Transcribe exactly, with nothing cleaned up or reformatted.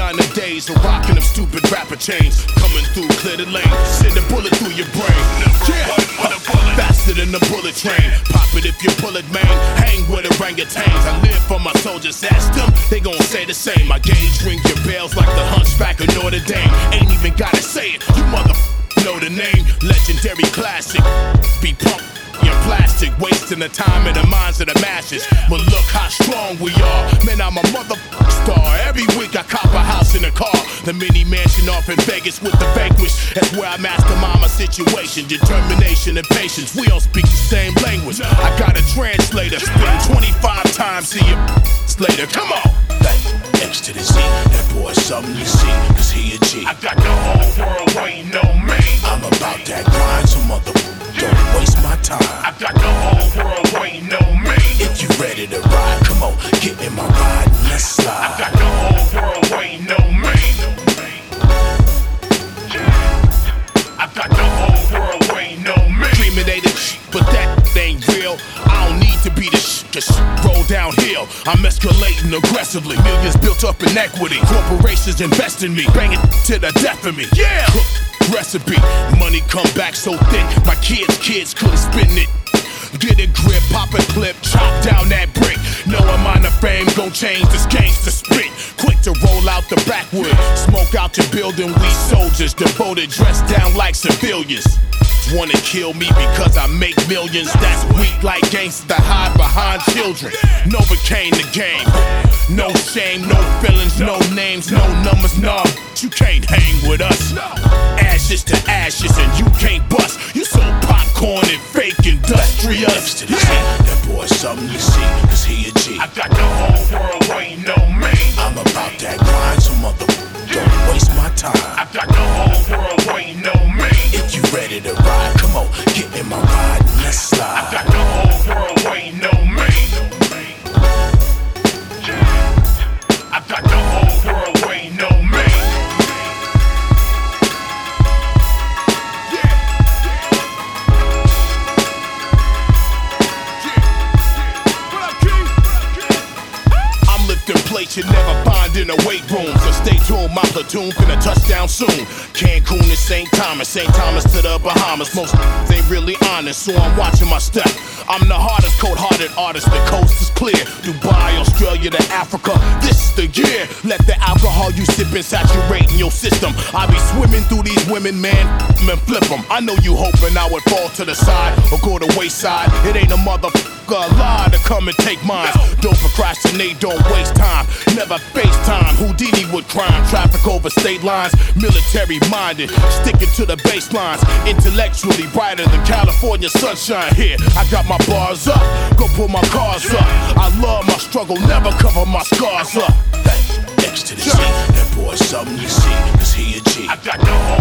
finer days of rocking them stupid rapper chains. Coming through, clear the lane, send a bullet through your brain. Yeah, faster than the bullet train. Pop it if you pull it, man. Hang with orangutans. I live for my soldiers. Ask them, they gon' say the same. My gauge ring your bells like the hunchback of Notre Dame. Ain't even gotta say it, you mother know the name. Legendary classic. Be punk. In plastic, wasting the time and the minds of the masses. But look how strong we are. Man, I'm a motherfucking star. Every week I cop a house in a car. The mini mansion off in Vegas with the vanquish. That's where I mastermind my situation. Determination and patience. We don't speak the same language. I got a translator. Spin twenty-five times, see you later. Come on. X to the Z, that boy's something you see, cause he a G. I got the whole world waiting on me. I'm about that grind, so mother don't waste my time. I got the whole world waiting on me. If you ready to ride, come on, get in my ride and let's slide. I got the whole world waiting on me. I got the whole world waiting on me. Dreaming they the sh- but that ain't real. I don't need to be the sh- to sh- roll downhill. I'm escalating aggressively. Millions built up in equity. Corporations invest in me, bang it to the death of me. Yeah. Cook recipe, money come back so thick. My kids' kids couldn't spin it. Get a grip, pop a clip, chop down that brick. No amount of fame gon' change this gangsta spit. Quick to roll out the backwood, smoke out your building. We soldiers devoted, dressed down like civilians. Wanna kill me because I make millions. That's weak like gangsters that hide behind children. Novocaine the game. No shame, no feelings, no names, no numbers, no. You can't hang with us. Ashes to ashes and you can't bust. You so popcorn and fake industrious. Yeah. That boy's something you see, cause he a G. I got the whole world waiting on me. I'm about that grind, so mother don't waste my time. I got the whole world waiting on me. If you ready to ride, come on, get in my ride and let's slide. I got the whole world waiting on me. I got the whole world waiting on me. Plates you never find in a weight room. So stay tuned, my platoon finna touchdown soon. Cancun to Saint Thomas, Saint Thomas to the Bahamas. Most ain't really honest, so I'm watching my step. I'm the hardest, cold-hearted artist, the coast is clear. Dubai, Australia to Africa, this is the year. Let the alcohol you sippin' saturate in your system. I be swimming through these women, man, and flip them. I know you hoping I would fall to the side or go to wayside. It ain't a motherfucker lie to come and take mine. Don't procrastinate, don't waste time. Never FaceTime, Houdini with crime. Traffic over state lines, military minded, sticking to the baselines. Intellectually brighter than California sunshine here. I got my bars up, go pull my cars up. I love my struggle, never cover my scars up. Next to the G, that boy's something you see, cause he a G. I got the whole